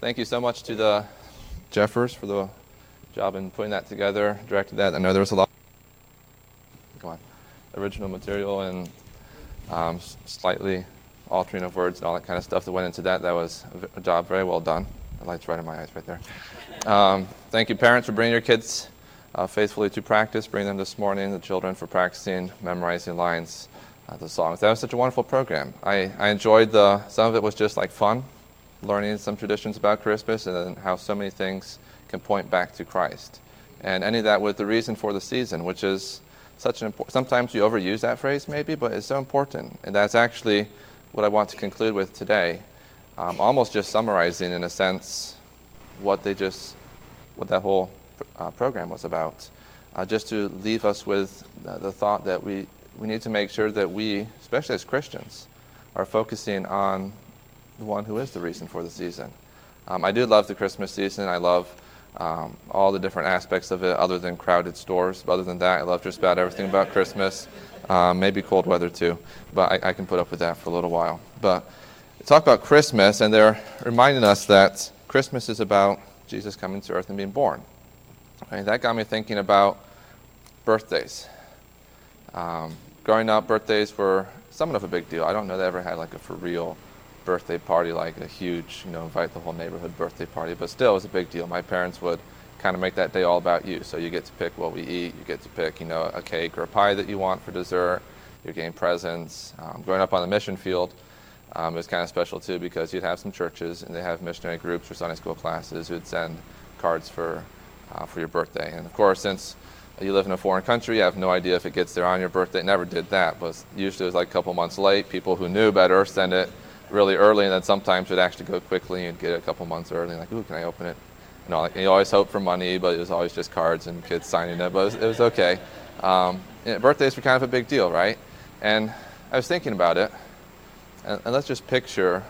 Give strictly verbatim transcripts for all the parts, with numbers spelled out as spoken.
thank you so much to the Jeffers for the job in putting that together, directed that. I know there was a lot come on, original material and um, slightly altering of words and all that kind of stuff that went into that. That was a job very well done. The light's right in my eyes right there. Um, thank you, parents, for bringing your kids uh, faithfully to practice. Bring them this morning, the children for practicing, memorizing lines, uh, the songs. That was such a wonderful program. I, I enjoyed the, some of it was just like fun, learning some traditions about Christmas and then how so many things can point back to Christ. And any of that with the reason for the season, which is such an important, sometimes you overuse that phrase maybe, but it's so important. And that's actually what I want to conclude with today. Um, almost just summarizing in a sense what they just, what that whole uh, program was about. Uh, just to leave us with uh, the thought that we, we need to make sure that we, especially as Christians, are focusing on the one who is the reason for the season. Um, I do love the Christmas season. I love um, all the different aspects of it other than crowded stores. But other than that, I love just about everything about Christmas. Um, maybe cold weather too, but I, I can put up with that for a little while. But talk about Christmas, and they're reminding us that Christmas is about Jesus coming to earth and being born. Right? That got me thinking about birthdays. Um, growing up, birthdays were somewhat of a big deal. I don't know that I ever had like a for real birthday party, like a huge, you know, invite the whole neighborhood birthday party, but still it was a big deal. My parents would kind of make that day all about you. So you get to pick what we eat, you get to pick, you know, a cake or a pie that you want for dessert, you're getting presents. Um, growing up on the mission field, um, it was kind of special too because you'd have some churches and they have missionary groups or Sunday school classes who'd send cards for uh, for your birthday. And of course, since you live in a foreign country, you have no idea if it gets there on your birthday. It never did that, but usually it was like a couple months late. People who knew better send it really early, and then sometimes it would actually go quickly and get it a couple months early. Like, ooh, can I open it? You know, like, you always hope for money, but it was always just cards and kids signing it, but it was, it was okay. Um, you know, birthdays were kind of a big deal, right? And I was thinking about it, and, and let's just picture,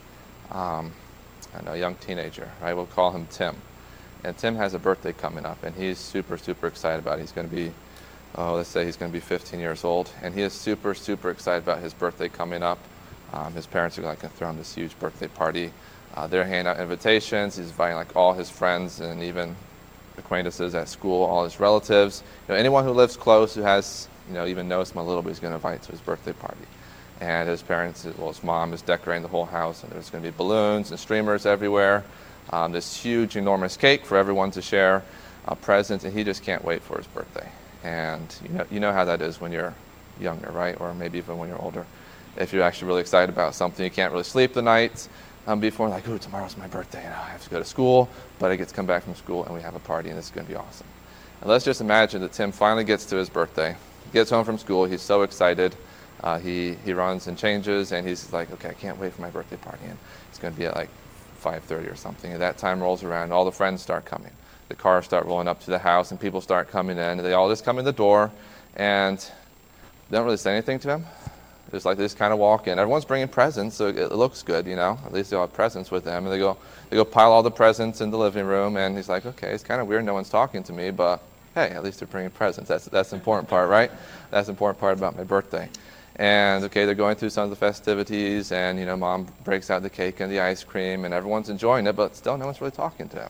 um, I don't know, a young teenager, right? We'll call him Tim. And Tim has a birthday coming up, and he's super, super excited about it. He's going to be, oh, let's say he's going to be fifteen years old, and he is super, super excited about his birthday coming up. Um, his parents are going to throw him this huge birthday party. Uh, they're handing out invitations. He's inviting like all his friends and even acquaintances at school, all his relatives. You know, anyone who lives close, who has, you know, even knows him a little bit, he's going to invite to his birthday party. And his parents, well, his mom is decorating the whole house, and there's going to be balloons and streamers everywhere. Um, this huge, enormous cake for everyone to share, uh, presents, and he just can't wait for his birthday. And you know, you know how that is when you're younger, right? Or maybe even when you're older. If you're actually really excited about something, you can't really sleep the night um, before, like, ooh, tomorrow's my birthday, and I have to go to school, but I get to come back from school, and we have a party, and it's going to be awesome. And let's just imagine that Tim finally gets to his birthday. He gets home from school. He's so excited. Uh, he, he runs and changes, and he's like, okay, I can't wait for my birthday party. And it's going to be at, like, five thirty or something. And that time rolls around, and all the friends start coming. The cars start rolling up to the house, and people start coming in, and they all just come in the door, and they don't really say anything to him. It's like they just kind of walk in. Everyone's bringing presents, so it looks good, you know. At least they all have presents with them. And they go, they go pile all the presents in the living room, and he's like, okay, it's kind of weird no one's talking to me, but hey, at least they're bringing presents. That's that's the important part, right? That's the important part about my birthday. And okay, they're going through some of the festivities, and you know, mom breaks out the cake and the ice cream, and everyone's enjoying it, but still no one's really talking to him.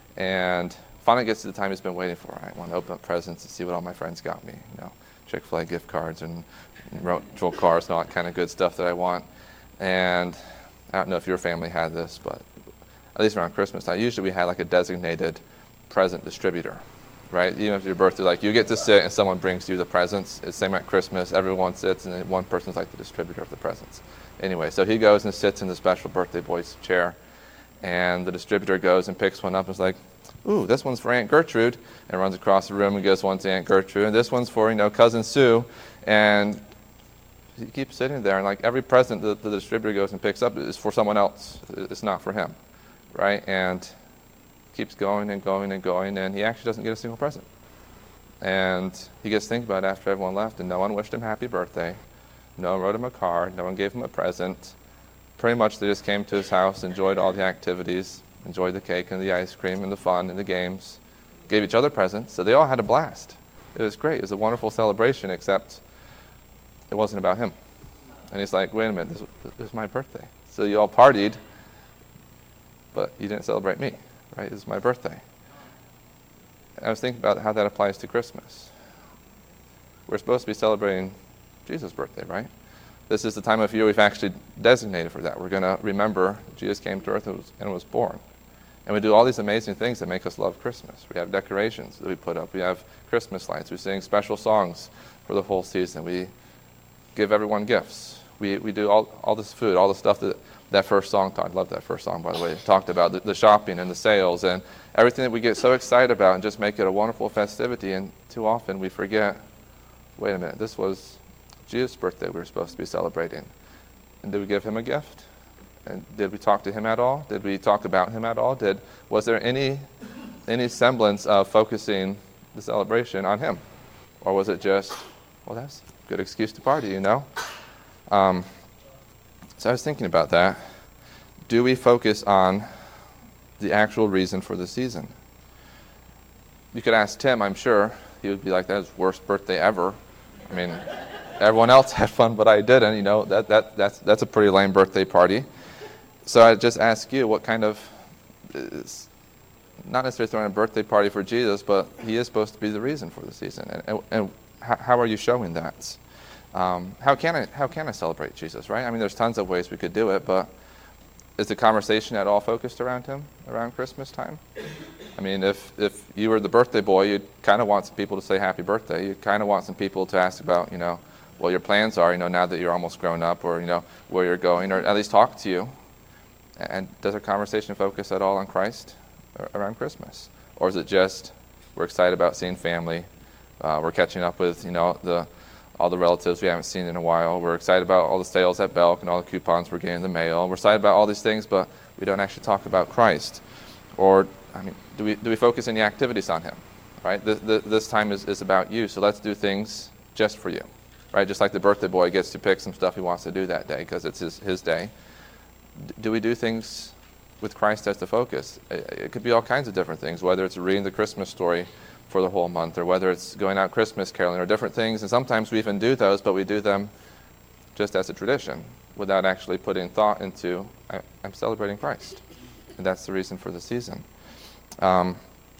And finally gets to the time he's been waiting for. I want to open up presents and see what all my friends got me, you know, Chick-fil-A gift cards and virtual cars and all that kind of good stuff that I want. And I don't know if your family had this, but at least around Christmas time, usually we had like a designated present distributor, right? Even if your birthday, like you get to sit and someone brings you the presents. It's the same at Christmas. Everyone sits and then one person's like the distributor of the presents. Anyway, so he goes and sits in the special birthday boy's chair, and the distributor goes and picks one up and is like, ooh, this one's for Aunt Gertrude, and runs across the room and gives one to Aunt Gertrude, and this one's for, you know, Cousin Sue. And he keeps sitting there, and like every present that the distributor goes and picks up is for someone else. It's not for him, right? And keeps going and going and going, and he actually doesn't get a single present. And he gets thinking about it after everyone left, and no one wished him happy birthday. No one wrote him a card. No one gave him a present. Pretty much they just came to his house, enjoyed all the activities, enjoyed the cake and the ice cream and the fun and the games, gave each other presents, so they all had a blast. It was great. It was a wonderful celebration, except it wasn't about him. And he's like, wait a minute, this, this is my birthday. So you all partied, but you didn't celebrate me, right? It's my birthday. And I was thinking about how that applies to Christmas. We're supposed to be celebrating Jesus' birthday, right? This is the time of year we've actually designated for that. We're going to remember Jesus came to earth and was, and was born. And we do all these amazing things that make us love Christmas. We have decorations that we put up. We have Christmas lights. We sing special songs for the whole season. We give everyone gifts. We we do all, all this food, all the stuff that that first song talked. I love that first song, by the way. It talked about the, the shopping and the sales and everything that we get so excited about and just make it a wonderful festivity. And too often we forget, wait a minute, this was Jesus' birthday we were supposed to be celebrating. And did we give him a gift? And did we talk to him at all? Did we talk about him at all? Did was there any any semblance of focusing the celebration on him? Or was it just, well, that's a good excuse to party, you know? Um, so I was thinking about that. Do we focus on the actual reason for the season? You could ask Tim, I'm sure. He would be like, that's his worst birthday ever. I mean, everyone else had fun, but I didn't. You know, that that that's that's a pretty lame birthday party. So I just ask you, what kind of, is not necessarily throwing a birthday party for Jesus, but he is supposed to be the reason for the season. And, and, and how, how are you showing that? Um, how can I how can I celebrate Jesus, right? I mean, there's tons of ways we could do it, but is the conversation at all focused around him, around Christmas time? I mean, if, if you were the birthday boy, you'd kind of want some people to say happy birthday. You'd kind of want some people to ask about, you know, what your plans are, you know, now that you're almost grown up, or, you know, where you're going, or at least talk to you. And does our conversation focus at all on Christ around Christmas? Or is it just, we're excited about seeing family, uh, we're catching up with, you know, the all the relatives we haven't seen in a while, we're excited about all the sales at Belk and all the coupons we're getting in the mail, we're excited about all these things, but we don't actually talk about Christ. Or, I mean, do we do we focus any activities on him, right? This, this, this time is, is about you, so let's do things just for you, right? Just like the birthday boy gets to pick some stuff he wants to do that day because it's his, his day. Do we do things with Christ as the focus? It could be all kinds of different things, whether it's reading the Christmas story for the whole month, or whether it's going out Christmas caroling, or different things. And sometimes we even do those, but we do them just as a tradition, without actually putting thought into, I, I'm celebrating Christ. And that's the reason for the season. Um,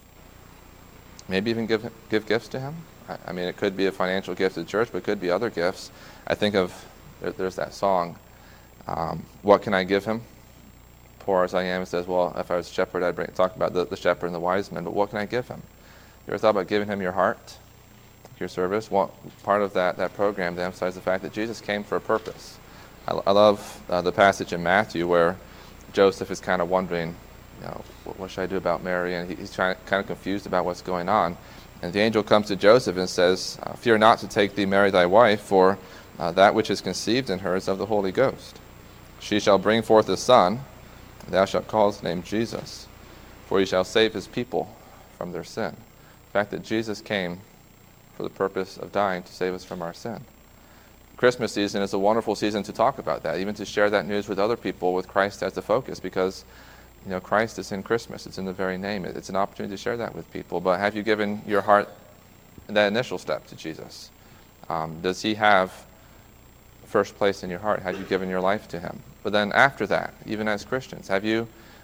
maybe even give give gifts to him. I, I mean, it could be a financial gift to the church, but it could be other gifts. I think of, there, there's that song, Um, what can I give him? Poor as I am, it says, well, if I was a shepherd, I'd bring, talk about the, the shepherd and the wise men, but what can I give him? You ever thought about giving him your heart, your service? What, part of that, that program to emphasize the fact that Jesus came for a purpose. I, I love uh, the passage in Matthew where Joseph is kind of wondering, you know, what, what should I do about Mary? And he, he's trying, kind of confused about what's going on. And the angel comes to Joseph and says, fear not to take thee Mary thy wife, for uh, that which is conceived in her is of the Holy Ghost. She shall bring forth a son, and thou shalt call his name Jesus, for he shall save his people from their sin. The fact that Jesus came for the purpose of dying to save us from our sin. Christmas season is a wonderful season to talk about that, even to share that news with other people with Christ as the focus, because, you know, Christ is in Christmas. It's in the very name. It's an opportunity to share that with people. But have you given your heart that initial step to Jesus? Um, does he have first place in your heart? Have you given your life to him? But then after that, even as Christians, have you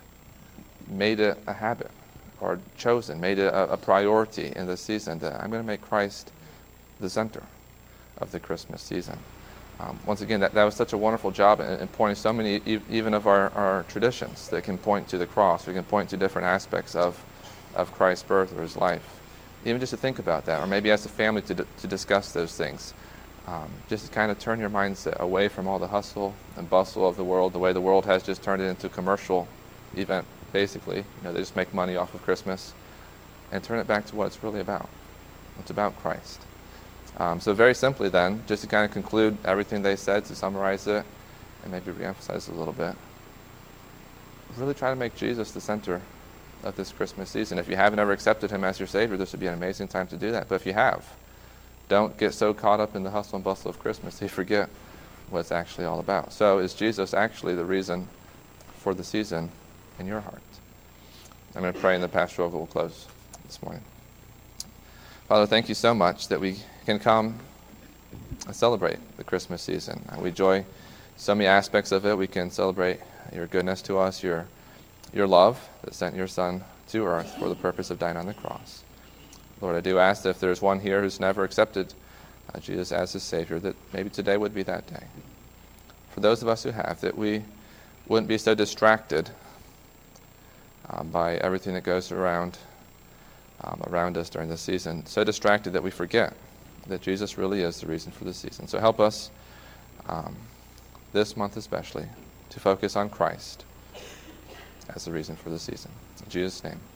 made it a habit or chosen, made it a, a priority in this season that I'm going to make Christ the center of the Christmas season? Um, once again, that, that was such a wonderful job in, in pointing so many, e- even of our, our traditions that can point to the cross. We can point to different aspects of, of Christ's birth or his life. Even just to think about that, or maybe as a family to, d- to discuss those things. Um, just to kind of turn your mindset away from all the hustle and bustle of the world, the way the world has just turned it into a commercial event, basically. You know, they just make money off of Christmas, and turn it back to what it's really about. It's about Christ. Um, so very simply then, just to kind of conclude everything they said, to summarize it, and maybe reemphasize it a little bit, really try to make Jesus the center of this Christmas season. If you haven't ever accepted him as your Savior, this would be an amazing time to do that. But if you have, don't get so caught up in the hustle and bustle of Christmas that you forget what it's actually all about. So is Jesus actually the reason for the season in your heart? I'm going to pray, and the pastoral will close this morning. Father, thank you so much that we can come and celebrate the Christmas season. We enjoy so many aspects of it. We can celebrate your goodness to us, your your love that sent your Son to earth for the purpose of dying on the cross. Lord, I do ask that if there's one here who's never accepted uh, Jesus as his Savior, that maybe today would be that day. For those of us who have, that we wouldn't be so distracted um, by everything that goes around um, around us during this season, so distracted that we forget that Jesus really is the reason for the season. So help us um, this month especially to focus on Christ as the reason for the season. In Jesus' name.